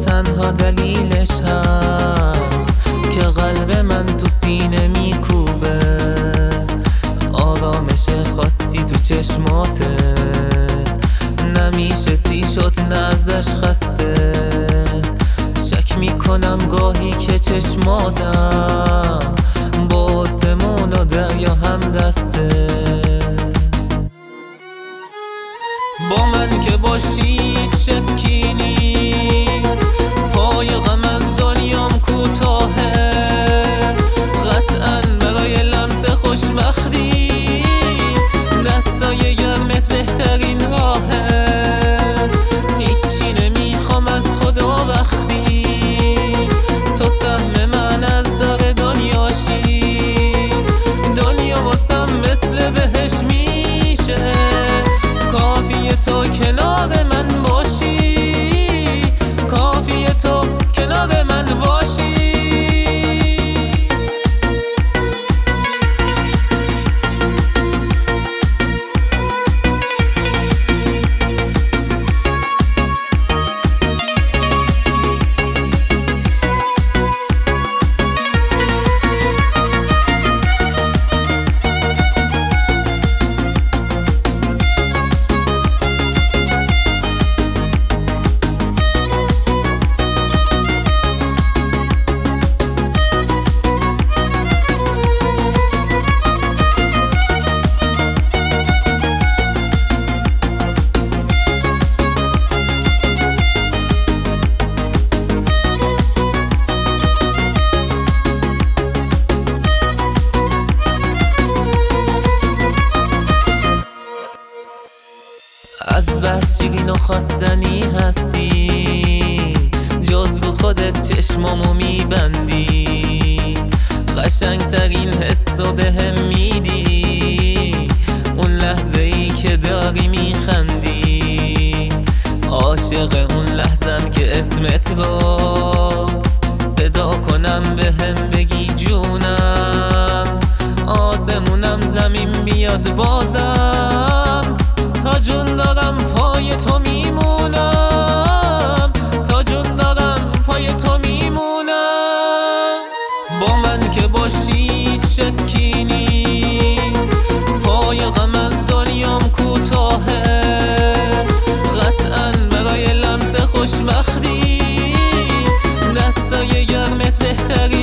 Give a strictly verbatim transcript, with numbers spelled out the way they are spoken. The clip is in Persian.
تنها دلیلش هست که قلب من تو سینه میکوبه. آرامش خاصی تو چشماته، نمیشه سی شد نه ازش خسته. شک میکنم گاهی که چشماتم با آسمون و دریا هم دسته. با من که باشی شکی نیست، پای غم از دنیام کوتاهه. قطعا برای لمس خوشبختی دستای گرمت بهترین راهه. هیچی نمیخوام از خدا وقتی تو سهم من از دار دنیاشی. دنیا واسم مثل بهش میشه، کافیه تو کنار من باشی، کافیه تو کنار من باشی. از بس شیرین و خواستنی هستی، جز رو خودت چشمامو میبندی. قشنگترین حسو بهم میدی اون لحظه ای که داری میخندی. عاشق اون لحظم که اسمت رو صدا کنم بهم بگی جونم. آسمونم زمین بیاد بازم، تا جون دارم پای تو میمونم، تا جون دارم پای تو میمونم. با من که باشی شکی نیست، پای غم از دنیام کوتاهه. قطعا برای لمس خوشبختی دستای گرمت بهتری